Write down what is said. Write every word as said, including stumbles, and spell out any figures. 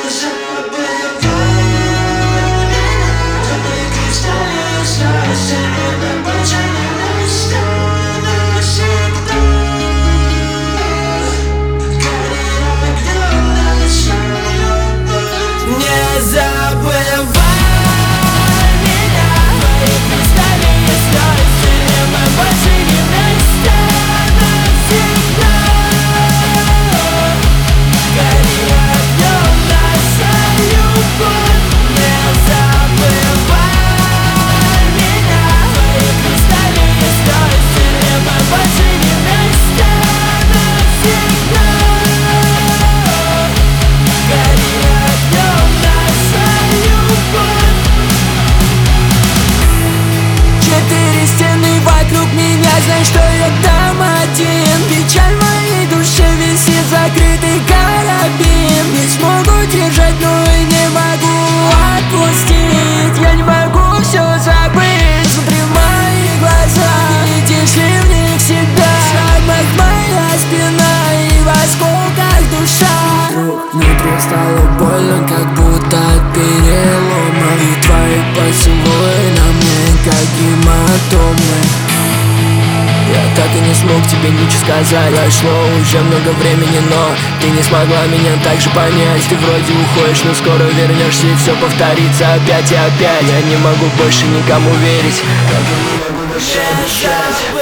Знай, что я там один. Печаль в моей душе висит, закрытый карабин. Не смогу держать, но и не могу отпустить. Я не могу все забыть. Смотри в мои глаза, не видишь ли в них себя? В шрамах моя спина и в осколках душа. Вдруг внутри стало больно, как будто от перелома. И твои поцелуи на мне, как гематомы. Я так и не смог тебе ничего сказать. Прошло уже много времени, но ты не смогла меня так же понять. Ты вроде уходишь, но скоро вернешься, и все повторится опять и опять. Я не могу больше никому верить, как я не могу больше дышать.